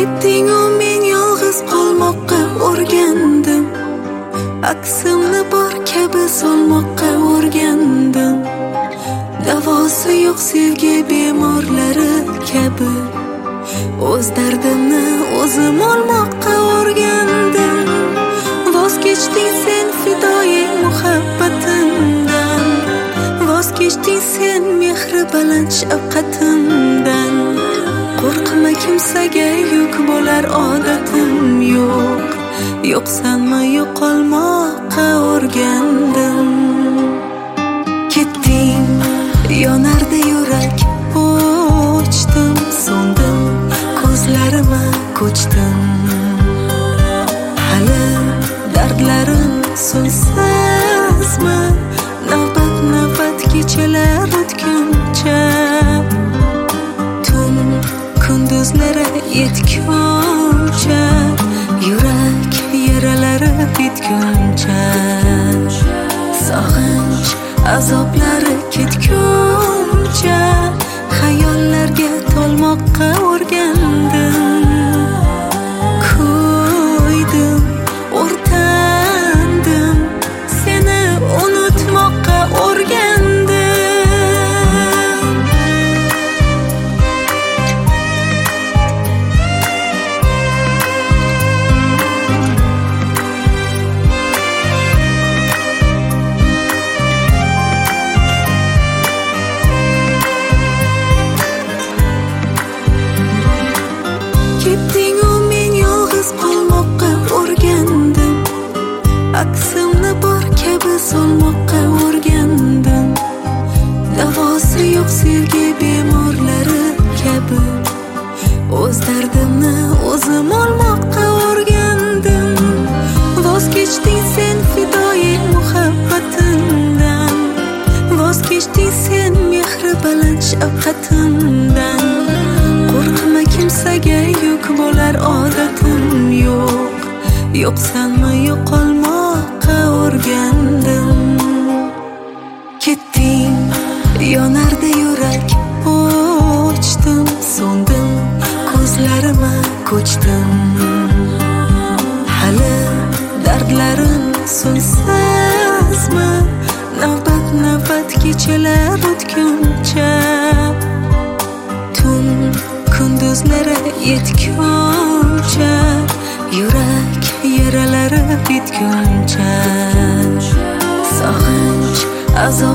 Ketding-u men yolg'iz qolmoqqa o'rgandim. Aksimni bor kabi solmoqqa o'rgandim. Davosi yo'q sevgi bemorlari kabi o'z dardimni o'zim olmoqqa o'rgandim. Voz kechding sen fidoyi muhabbatimdan, voz kechding sen mehri baland shafqatimdan. Qo'rqma kimsaga yuk bo'lar odatim yo'q, yo'qsanmi yo'qolmoqqa o'rgandim. Ketding, yonardi yurak, o'chdim, so'ndim, ko'zlarima ko'chdim. Hali dardlarim so'nsizmi? Navbat kechalar o'tguncha, tun kunduzlari yetguncha, yurak yaralari bitguncha, sog'inch azoblari ketguncha, xayollarga tolmoqqa o'rgandim. Kuydim, o'rtandim, seni unutmoqqa o'rgandim. Ketding-u men yolg'iz qolmoqqa o'rgandim. Aksimni bor kabi solmoqqa o'rgandim. Davosi yo'q sevgi bemorlari kabi o'z dardimni o'zim olmoqqa o'rgandim. Voz kechding sen fidoyi muhabbatimdan, voz kechding sen mehri baland shafqatimdan. Qo'rqma kimsaga yuk bo'lar odatim yo'q, yo'qsanmi yo'qolmoqqa o'rgandim. Ketding, yonardi yurak, o'chdim, so'ndim, ko'zlarima ko'chdim. Hali dardlarim so'nsizmi? Navbat kechalar o'tguncha, tun kunduzlari yetguncha, yurak yaralari bitguncha, sog'inch azob